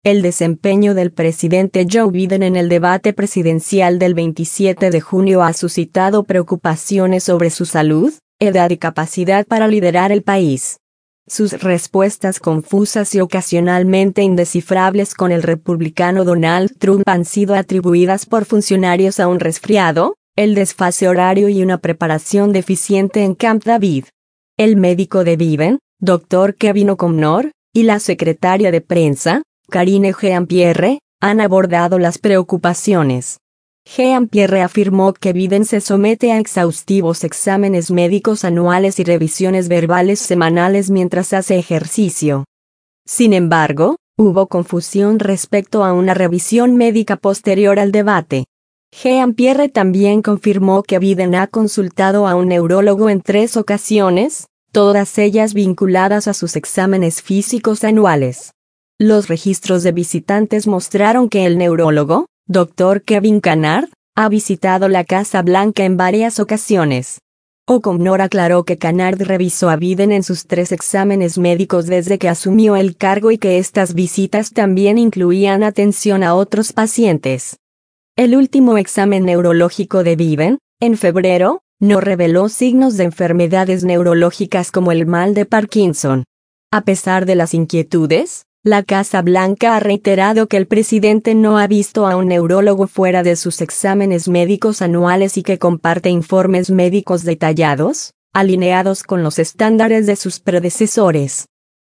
el desempeño del presidente Joe Biden en el debate presidencial del 27 de junio ha suscitado preocupaciones sobre su salud, edad y capacidad para liderar el país. Sus respuestas confusas y ocasionalmente indescifrables con el republicano Donald Trump han sido atribuidas por funcionarios a un resfriado, el desfase horario y una preparación deficiente en Camp David. El médico de Biden, Dr. Kevin O'Connor, y la secretaria de prensa, Karine Jean-Pierre, han abordado las preocupaciones. Jean-Pierre afirmó que Biden se somete a exhaustivos exámenes médicos anuales y revisiones verbales semanales mientras hace ejercicio. Sin embargo, hubo confusión respecto a una revisión médica posterior al debate. Jean-Pierre también confirmó que Biden ha consultado a un neurólogo en 3 ocasiones, todas ellas vinculadas a sus exámenes físicos anuales. Los registros de visitantes mostraron que el neurólogo, Dr. Kevin Kennard, ha visitado la Casa Blanca en varias ocasiones. O'Connor aclaró que Kennard revisó a Biden en sus 3 exámenes médicos desde que asumió el cargo y que estas visitas también incluían atención a otros pacientes. El último examen neurológico de Biden, en febrero, no reveló signos de enfermedades neurológicas como el mal de Parkinson. A pesar de las inquietudes, la Casa Blanca ha reiterado que el presidente no ha visto a un neurólogo fuera de sus exámenes médicos anuales y que comparte informes médicos detallados, alineados con los estándares de sus predecesores.